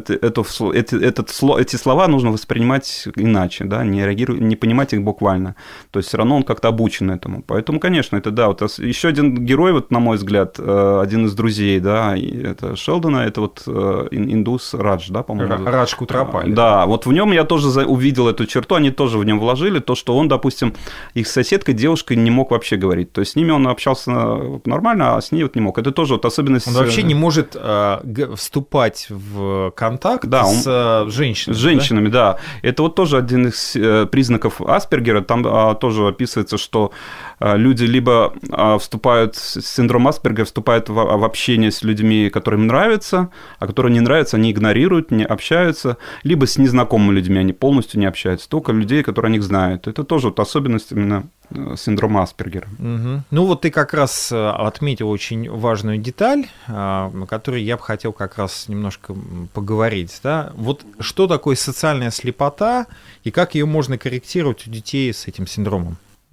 эти слова нужно воспринимать иначе, да, не понимать их буквально. То есть все равно он как-то обучен этому. Поэтому, конечно, это да. Вот еще один герой, вот, на мой взгляд, один из друзей, да, это Шелдона, это вот индус Радж, да, по-моему. Радж Кутрапали. Да, вот в нем я тоже увидел эту черту, они тоже в нем вложили то, что он, допустим, их соседкой, девушкой не мог вообще говорить. То есть с ними он общался нормально, а с ней вот не мог. Это тоже вот особенность... Он вообще не может вступать в контакт с женщинами. С женщинами, да. Это вот тоже один из признаков Аспергера. Там тоже описывается, что люди либо вступают, синдром Аспергера вступает в общение с людьми, которым нравится, а которые не нравятся, они игнорируют, не общаются, либо с незнакомыми людьми они полностью не общаются, только людей, которые о них знают. Это тоже вот особенность именно синдрома Аспергера. Ну вот ты как раз отметил очень важную деталь, о которой я бы хотел как раз немножко поговорить. Да? Вот что такое социальная слепота и как ее можно корректировать у детей с этим синдромом?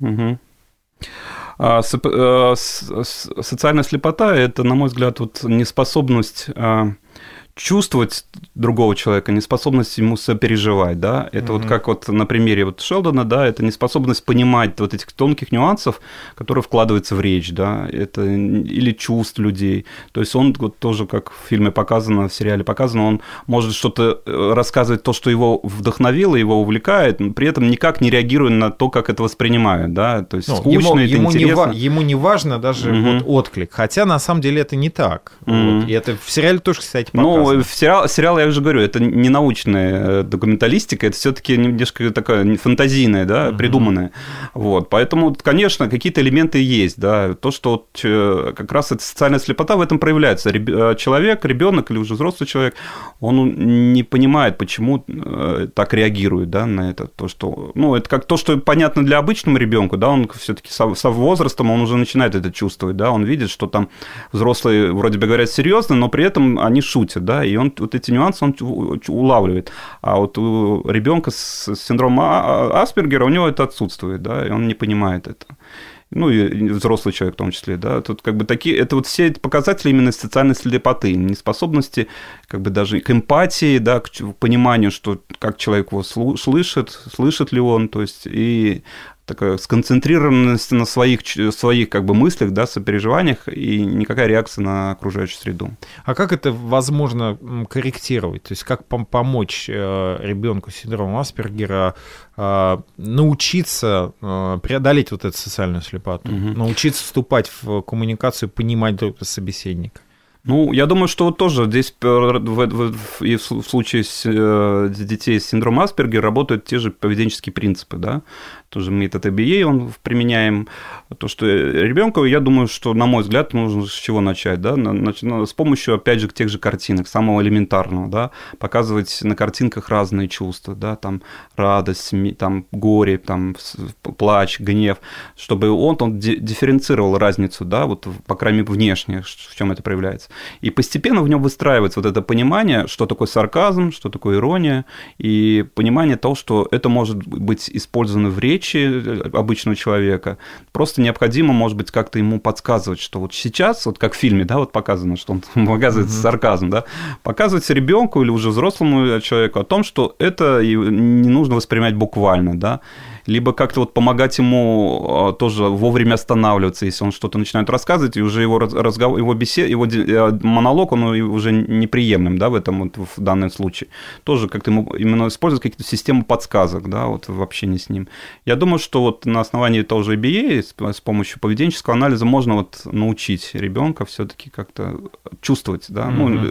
Социальная слепота – это, на мой взгляд, вот неспособность чувствовать другого человека, неспособность ему сопереживать, да, это вот как вот на примере вот Шелдона, да, это неспособность понимать вот этих тонких нюансов, которые вкладываются в речь, да, это или чувств людей, то есть он вот тоже, как в фильме показано, в сериале показано, он может что-то рассказывать, то, что его вдохновило, его увлекает, но при этом никак не реагируя на то, как это воспринимают, да, то есть скучно, это интересно. Ему не важно даже вот отклик, хотя на самом деле это не так, вот. И это в сериале тоже, кстати, показано. Сериал, я уже говорю, это не научная документалистика, это все-таки немножко такая фантазийная, да, придуманная. Вот. Поэтому, конечно, какие-то элементы есть, да. То, что вот как раз эта социальная слепота в этом проявляется. Человек, ребенок или уже взрослый человек, он не понимает, почему так реагирует, да, на это. То, что, ну, это как то, что понятно для обычного ребенка, да, он все-таки со возрастом он уже начинает это чувствовать, да, он видит, что там взрослые вроде бы говорят серьезно, но при этом они шутят, да, и он вот эти нюансы он улавливает. А вот у ребенка с синдромом Аспергера у него это отсутствует, да, и он не понимает это. Ну, и взрослый человек в том числе, да, тут как бы такие, это вот все показатели именно социальной слепоты, неспособности как бы даже к эмпатии, да, к пониманию, что как человек его слышит ли он, то есть, и такая сконцентрированность на своих как бы мыслях, да, сопереживаниях, и никакая реакция на окружающую среду. А как это возможно корректировать? То есть как помочь ребенку с синдромом Аспергера научиться преодолеть вот эту социальную слепоту, научиться вступать в коммуникацию, понимать друг друга собеседника? Ну, я думаю, что вот тоже здесь и в случае с детей с синдромом Аспергера работают те же поведенческие принципы, да, тоже метод ABA он применяем, то, что ребенку, я думаю, что, на мой взгляд, нужно с чего начать, да, с помощью, опять же, тех же картинок, самого элементарного, да, показывать на картинках разные чувства, да, там радость, там горе, там плач, гнев, чтобы он дифференцировал разницу, да, вот, по крайней мере, внешне, в чем это проявляется. И постепенно в нем выстраивается вот это понимание, что такое сарказм, что такое ирония, и понимание того, что это может быть использовано в речи обычного человека. Просто необходимо, может быть, как-то ему подсказывать, что вот сейчас, вот как в фильме, да, вот показано, что он показывает сарказм, да, показывать ребенку или уже взрослому человеку о том, что это не нужно воспринимать буквально, да, либо как-то вот помогать ему тоже вовремя останавливаться, если он что-то начинает рассказывать, и уже его монолог, он уже неприемлем, да, в данном случае. Тоже как-то ему именно использовать какие-то системы подсказок, да, вот в общении с ним. Я думаю, что вот на основании того же ABA с помощью поведенческого анализа можно вот научить ребенка все-таки как-то чувствовать, да,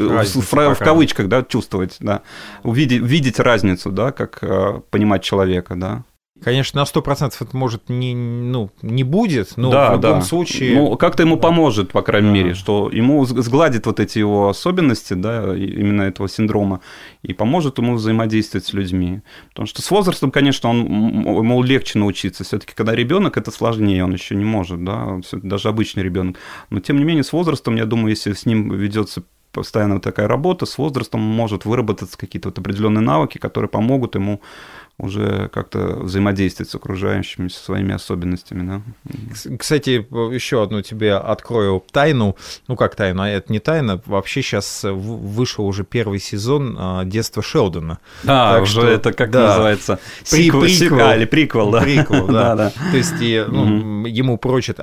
в кавычках, да, чувствовать, да, видеть разницу, да, как понимать человека, да. Конечно, на 100% это, может, не будет, но в любом случае... Ну, как-то ему поможет, по крайней мере, что ему сгладит вот эти его особенности, да, именно этого синдрома, и поможет ему взаимодействовать с людьми. Потому что с возрастом, конечно, ему легче научиться. Все-таки, когда ребенок, это сложнее, он еще не может, да, даже обычный ребенок. Но, тем не менее, с возрастом, я думаю, если с ним ведется постоянно такая работа, с возрастом может выработаться какие-то вот определенные навыки, которые помогут ему уже как-то взаимодействовать с окружающими, со своими особенностями, да. Кстати, еще одну тебе открою тайну. Ну, как тайну, а это не тайна. Вообще сейчас вышел уже первый сезон «Детства Шелдона». Так уже что, это как называется? Приквел, да. Приквел, да. То есть ему прочат.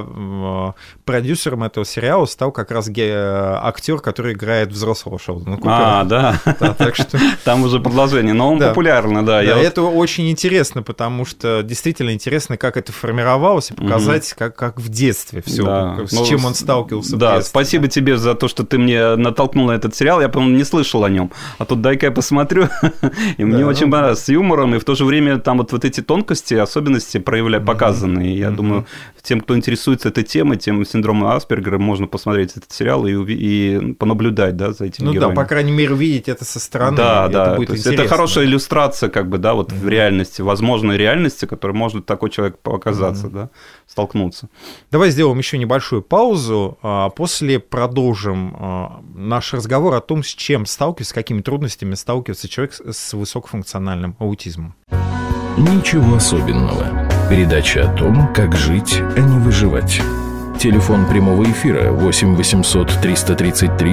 А продюсером этого сериала стал как раз актер, который играет взрослого Шелдона Купера. Да. Так что... Там уже продолжение, но он популярный, да. Это очень интересно, потому что действительно интересно, как это формировалось, и показать, как в детстве все, с чем он сталкивался. Да, спасибо тебе за то, что ты мне натолкнул на этот сериал. Я, по-моему, не слышал о нем. А тут дай-ка я посмотрю. И мне очень понравилось. С юмором, и в то же время там вот эти тонкости, особенности показаны. И я думаю, тем, кто интересуется этой темой, тем синдромом Аспергера, можно посмотреть этот сериал и понаблюдать, да, за этими героями. Ну да, по крайней мере, увидеть это со стороны. Да, это будет интересно. Это хорошая иллюстрация, как бы, да, вот в реальности, возможной реальности, которой может такой человек показаться, да, столкнуться. Давай сделаем еще небольшую паузу, а после продолжим наш разговор о том, с чем сталкивается, с какими трудностями сталкивается человек с высокофункциональным аутизмом. Ничего особенного. Передача о том, как жить, а не выживать. Телефон прямого эфира 8 800 333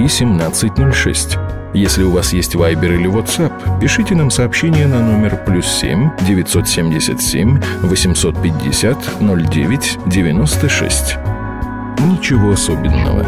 1706. Если у вас есть Viber или WhatsApp, пишите нам сообщение на номер +7 977 850 09 96. Ничего особенного.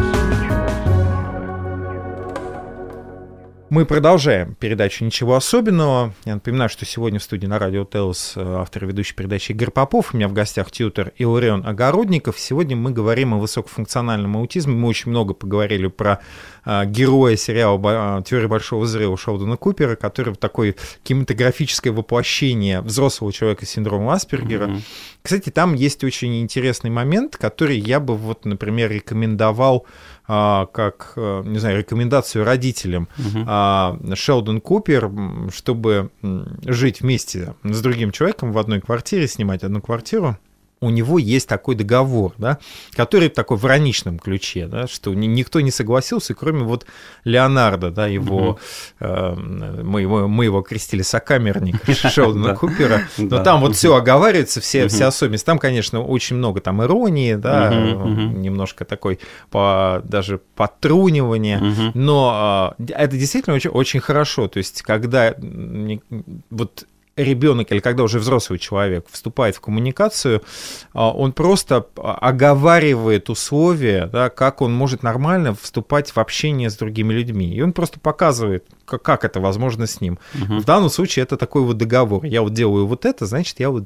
Мы продолжаем передачу «Ничего особенного». Я напоминаю, что сегодня в студии на радио ТЭЛС автор и ведущий передачи Игорь Попов. У меня в гостях тьютор Илларион Огородников. Сегодня мы говорим о высокофункциональном аутизме. Мы очень много поговорили про героя сериала «Теория большого взрыва» Шелдона Купера, который такое кинематографическое воплощение взрослого человека с синдромом Аспергера. Кстати, там есть очень интересный момент, который я бы, вот, например, рекомендовал как, не знаю, рекомендацию родителям. Шелдон Купер, чтобы жить вместе с другим человеком в одной квартире, снимать одну квартиру, у него есть такой договор, да, который в такой в ироничном ключе, да, что никто не согласился, кроме вот Леонардо, да, его, мы его крестили сокамерник Шелдона Купера, но там вот все оговаривается, все особенности. Там, конечно, очень много там иронии, да, немножко такой даже подтрунивания, но это действительно очень, очень хорошо, то есть когда вот ребенок или когда уже взрослый человек вступает в коммуникацию, он просто оговаривает условия, да, как он может нормально вступать в общение с другими людьми. И он просто показывает, как это возможно с ним. В данном случае это такой вот договор. Я вот делаю вот это, значит, я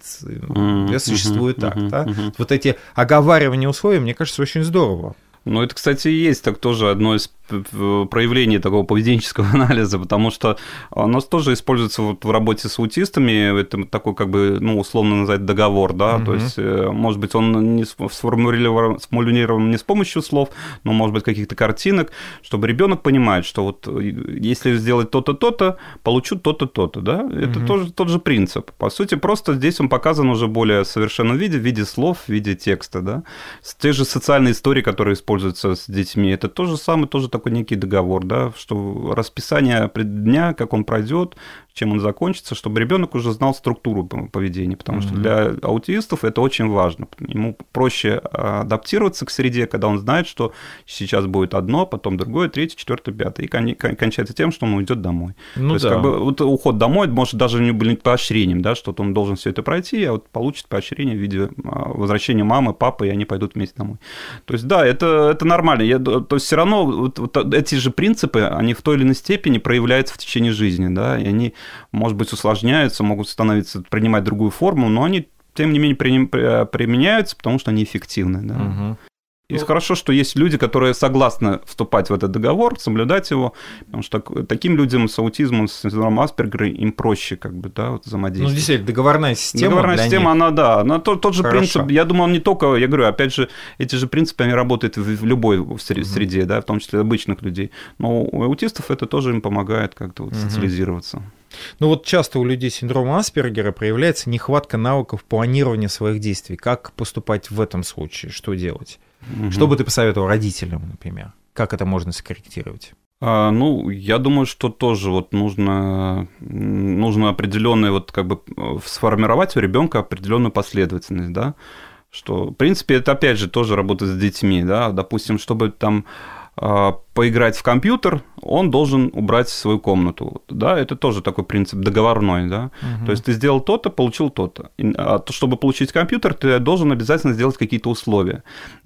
существую так. Да? Вот эти оговаривания условий, мне кажется, очень здорово. Ну, это, кстати, и есть так тоже одно из проявлений такого поведенческого анализа, потому что у нас тоже используется вот в работе с аутистами, это такой, как бы, ну, условно называть договор, да, то есть, может быть, он не сформулирован не с помощью слов, но, может быть, каких-то картинок, чтобы ребенок понимает, что вот если сделать то-то, то-то, получу то-то, то-то, да, это тоже тот же принцип. По сути, просто здесь он показан уже более совершенном виде, в виде слов, в виде текста, да. Те же социальные истории, которые используются с детьми, это то же самое, тоже такой некий договор, да, что расписание дня, как он пройдет, чем он закончится, чтобы ребенок уже знал структуру поведения, потому что для аутистов это очень важно. Ему проще адаптироваться к среде, когда он знает, что сейчас будет одно, потом другое, третье, четвертое, пятое, и кончается тем, что он уйдет домой. То есть, как бы, вот уход домой может даже не быть поощрением, да, что он должен все это пройти, а вот получит поощрение в виде возвращения мамы, папы, и они пойдут вместе домой. То есть, да, это нормально. То есть, все равно вот эти же принципы, они в той или иной степени проявляются в течение жизни, да, и они, может быть, усложняются, могут принимать другую форму, но они, тем не менее, применяются, потому что они эффективны. Да. И хорошо, что есть люди, которые согласны вступать в этот договор, соблюдать его, потому что таким людям с аутизмом, с синдромом Аспергера, им проще как бы, да, вот взаимодействовать. Ну, действительно, договорная система. Договорная система, она, да, она тот же принцип, я думаю, он не только, я говорю, опять же, эти же принципы, они работают в любой среде, да, в том числе обычных людей, но у аутистов это тоже им помогает как-то вот социализироваться. Ну вот часто у людей с синдромом Аспергера проявляется нехватка навыков планирования своих действий. Как поступать в этом случае? Что делать? Что бы ты посоветовал родителям, например? Как это можно скорректировать? Ну, я думаю, что тоже вот нужно определенную, вот как бы сформировать у ребенка определенную последовательность, да, что, в принципе, это опять же тоже работает с детьми, да, допустим, чтобы там поиграть в компьютер, он должен убрать свою комнату. Да, это тоже такой принцип договорной. Да? То есть ты сделал то-то, получил то-то. А чтобы получить компьютер, ты должен обязательно сделать какие-то условия.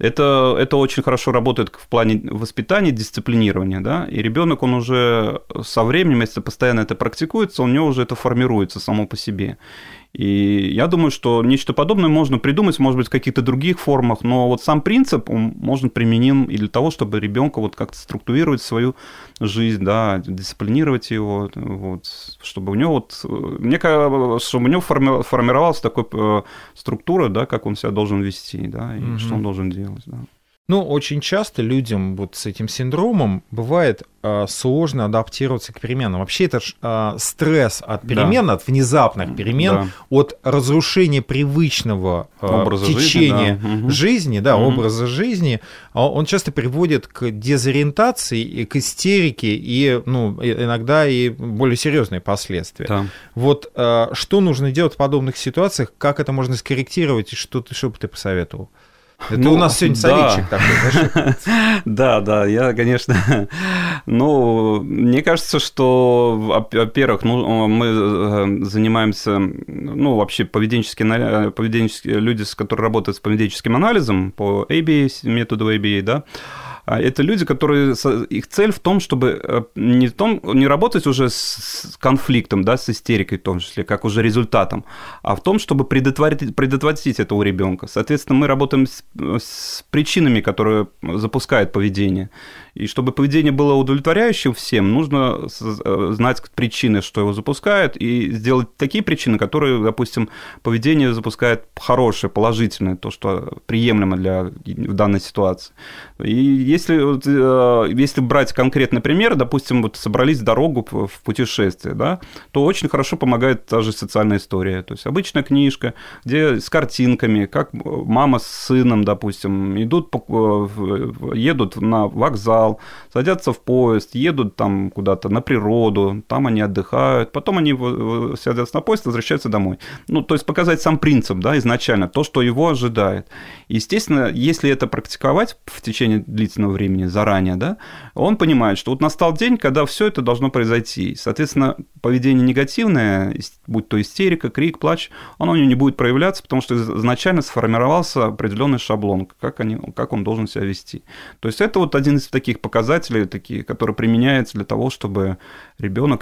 Это очень хорошо работает в плане воспитания, дисциплинирования. Да? И ребенок, он уже со временем, если постоянно это практикуется, у него уже это формируется само по себе. И я думаю, что нечто подобное можно придумать, может быть, в каких-то других формах, но вот сам принцип, он может применим и для того, чтобы ребенка вот как-то структурировать свою жизнь, да, дисциплинировать его, вот, чтобы у него чтобы у него формировалась такая структура, да, как он себя должен вести, да, и что он должен делать, да. Ну, очень часто людям вот с этим синдромом бывает сложно адаптироваться к переменам. Вообще это стресс от перемен, от внезапных перемен, от разрушения привычного течения жизни, образа жизни, он часто приводит к дезориентации, и к истерике, и иногда и более серьезные последствия. Да. Вот что нужно делать в подобных ситуациях, как это можно скорректировать, и что бы ты посоветовал? Это у нас сегодня советчик такой, да? Да, я, конечно... мне кажется, что, во-первых, мы занимаемся, вообще поведенческие люди, которые работают с поведенческим анализом по ABA, методу ABA, да, это люди, которые... Их цель в том, чтобы не работать уже с конфликтом, да, с истерикой в том числе, как уже результатом, а в том, чтобы предотвратить это у ребенка. Соответственно, мы работаем с причинами, которые запускают поведение. И чтобы поведение было удовлетворяющим всем, нужно знать причины, что его запускает, и сделать такие причины, которые, допустим, поведение запускает хорошее, положительное, то, что приемлемо в данной ситуации. И если брать конкретный пример, допустим, вот собрались в дорогу в путешествие, да, то очень хорошо помогает та же социальная история. То есть обычная книжка, где с картинками, как мама с сыном, допустим, едут на вокзал, садятся в поезд, едут там куда-то на природу, там они отдыхают, потом они садятся на поезд, возвращаются домой. То есть показать сам принцип, да, изначально, то, что его ожидает. Естественно, если это практиковать в течение длительного отмеченного времени заранее, да, он понимает, что вот настал день, когда все это должно произойти. Соответственно, поведение негативное, будь то истерика, крик, плач, оно у него не будет проявляться, потому что изначально сформировался определенный шаблон, как он должен себя вести. То есть это вот один из таких показателей, который применяется для того, чтобы ребенок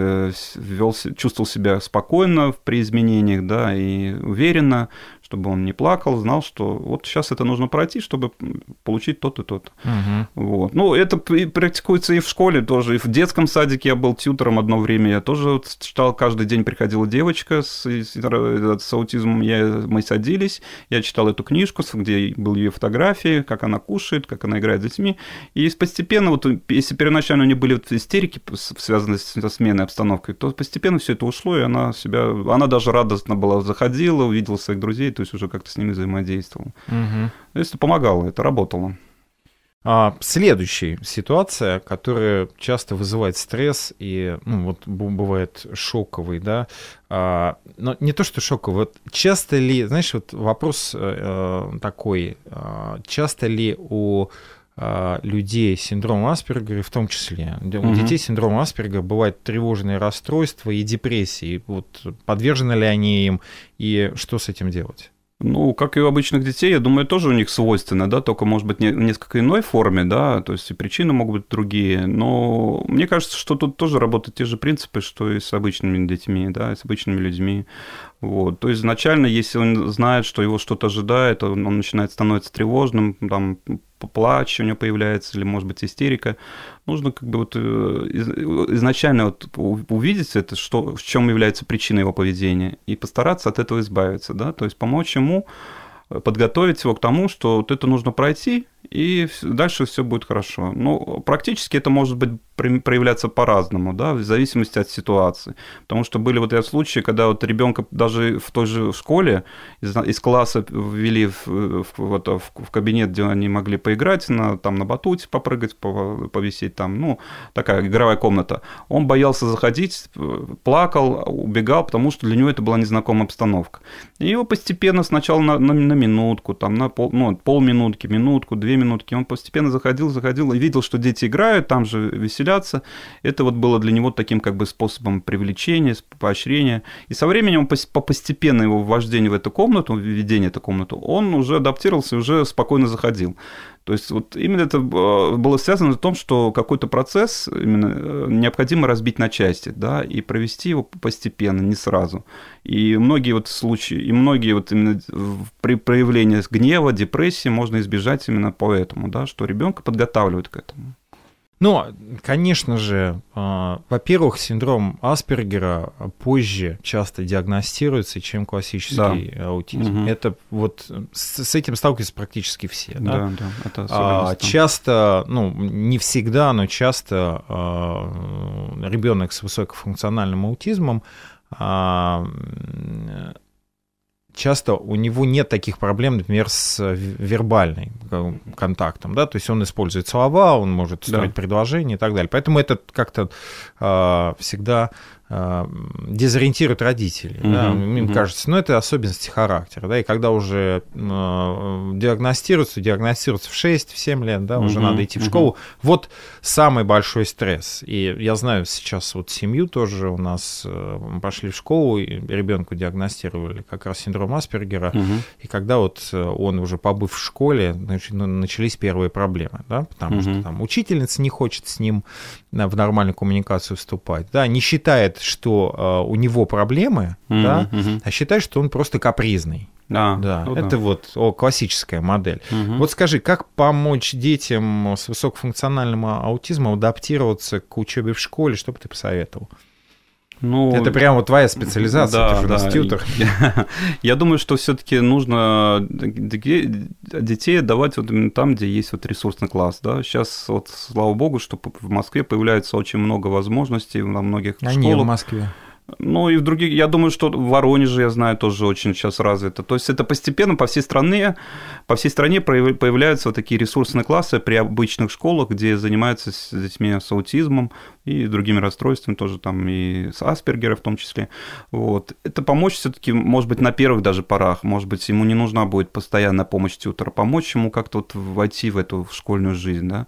чувствовал себя спокойно при изменениях, да, и уверенно, чтобы он не плакал, знал, что вот сейчас это нужно пройти, чтобы получить то-то и то-то. Вот. Ну, это практикуется и в школе тоже, и в детском садике я был тьютором одно время, я тоже читал, каждый день приходила девочка с аутизмом, мы садились, я читал эту книжку, где были ее фотографии, как она кушает, как она играет с детьми, и постепенно, вот, если первоначально у нее были истерики, связанные со сменой обстановкой, то постепенно все это ушло, и она даже радостно была, заходила, увидела своих друзей, то есть уже как-то с ними взаимодействовал. Это помогало, это работало. Следующая ситуация, которая часто вызывает стресс и бывает шоковый, да, но не то, что шоковый, вот часто ли, знаешь, вот вопрос такой, часто ли у людей с синдромом Аспергера, в том числе, у детей с синдромом Аспергера бывают тревожные расстройства и депрессии. Вот подвержены ли они им, и что с этим делать? Ну, как и у обычных детей, я думаю, тоже у них свойственно, да, только, может быть, в несколько иной форме, да, то есть и причины могут быть другие, но мне кажется, что тут тоже работают те же принципы, что и с обычными детьми, да, и с обычными людьми. Вот. То есть изначально, если он знает, что его что-то ожидает, он начинает становиться тревожным, там, плач у него появляется, или, может быть, истерика, нужно как бы вот изначально вот увидеть это, в чем является причиной его поведения, и постараться от этого избавиться, да, то есть помочь ему, подготовить его к тому, что вот это нужно пройти, и дальше все будет хорошо. Ну, практически это может быть проявляться по-разному, да, в зависимости от ситуации. Потому что были вот случаи, когда вот ребенка даже в той же школе из класса ввели в кабинет, где они могли поиграть, на батуте попрыгать, повисеть там, ну, такая игровая комната. Он боялся заходить, плакал, убегал, потому что для него это была незнакомая обстановка. И его постепенно сначала на минутку, там, на полминутки, минутку, 2 минутки, он постепенно заходил и видел, что дети играют, там же веселятся. Это вот было для него таким как бы способом привлечения, поощрения. И со временем по постепенному его ввождению в эту комнату, введение в эту комнату, он уже адаптировался и уже спокойно заходил. То есть вот именно это было связано с тем, что какой-то процесс именно необходимо разбить на части, да, и провести его постепенно, не сразу. И многие вот случаи, именно при проявлении гнева, депрессии можно избежать именно поэтому, да, что ребенка подготавливают к этому. Ну, конечно же, во-первых, синдром Аспергера позже часто диагностируется, чем классический аутизм. Это вот с этим сталкиваются практически все. Да, это часто, не всегда, но часто ребенок с высокофункциональным аутизмом часто у него нет таких проблем, например, с вербальным контактом, да, то есть он использует слова, он может строить предложения и так далее. Поэтому это как-то всегда дезориентирует родителей. Да? Им кажется, это особенности характера. Да? И когда уже диагностируется в 6-7 лет, да, уже надо идти в школу. Вот самый большой стресс. И я знаю сейчас вот семью тоже у нас пошли в школу, и ребенку диагностировали как раз синдром Аспергера. И когда вот он уже побыв в школе, начались первые проблемы. Да? Потому что там учительница не хочет с ним в нормальную коммуникацию вступать, да, не считает, что у него проблемы, да, а считает, что он просто капризный. Это вот классическая модель. Вот скажи, как помочь детям с высокофункциональным аутизмом адаптироваться к учебе в школе, что бы ты посоветовал? Это прямо вот твоя специализация, ты же у нас тьютор. Я думаю, что все-таки нужно детей отдавать вот именно там, где есть вот ресурсный класс. Да? Сейчас, вот, слава богу, что в Москве появляется очень много возможностей на многих школах. Они в Москве. Ну, и в других, я думаю, что в Воронеже, я знаю, тоже очень сейчас развито. То есть это постепенно по всей стране появляются вот такие ресурсные классы при обычных школах, где занимаются с детьми с аутизмом и другими расстройствами, тоже там и с Аспергера в том числе. Вот. Это помочь все-таки, может быть, на первых даже порах, может быть, ему не нужна будет постоянная помощь тьютера, помочь ему как-то вот войти в эту школьную жизнь, да,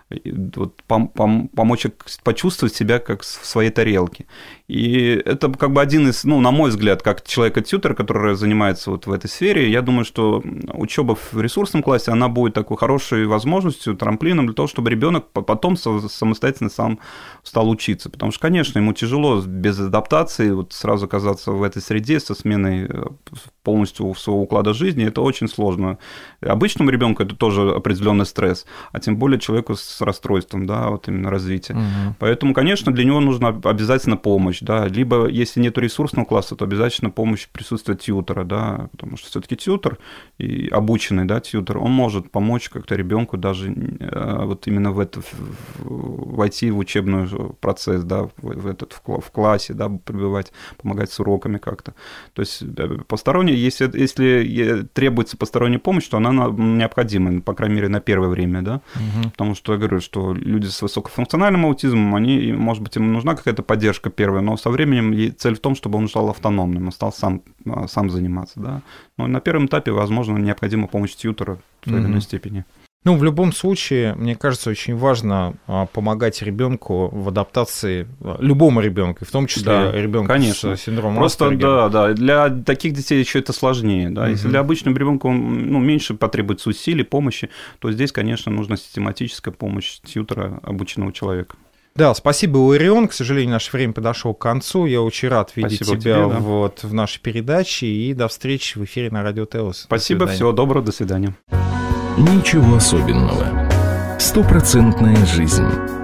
вот помочь почувствовать себя как в своей тарелке. И это как бы один из, на мой взгляд, как человека-тьютера, который занимается вот в этой сфере, я думаю, что учеба в ресурсном классе, она будет такой хорошей возможностью, трамплином для того, чтобы ребенок потом самостоятельно сам стал учиться. Потому что, конечно, ему тяжело без адаптации вот сразу оказаться в этой среде со сменой полностью своего уклада жизни, это очень сложно. Обычному ребенку это тоже определенный стресс, а тем более человеку с расстройством, да, вот именно развития. Угу. Поэтому, конечно, для него нужна обязательно помощь, да, либо если нет ресурсного класса, то обязательно помощь присутствия тьютера, да, потому что все-таки тьютер и обученный, да, тьютер, он может помочь как-то ребенку даже вот именно войти в учебный процесс, да, в классе, да, пребывать, помогать с уроками как-то. То есть посторонний, если требуется посторонняя помощь, то она необходима, по крайней мере, на первое время, да, потому что я говорю, что люди с высокофункциональным аутизмом, они, может быть, им нужна какая-то поддержка первая, но со временем цель в том, чтобы он стал автономным, стал сам заниматься, да. Но на первом этапе, возможно, необходима помощь тьютера в той или иной степени. Ну, в любом случае, мне кажется, очень важно помогать ребенку в адаптации, любому ребенку, в том числе ребенку с синдромом Аспергера. Да, для таких детей еще это сложнее. Да. Если для обычного ребенка он меньше потребуется усилий, помощи, то здесь, конечно, нужна систематическая помощь тьютера, обученного человека. Да, спасибо, Иларион. К сожалению, наше время подошло к концу. Я очень рад видеть тебя в нашей передаче. И до встречи в эфире на Радио Теос. Спасибо, всего доброго, до свидания. Ничего особенного. 100% жизнь.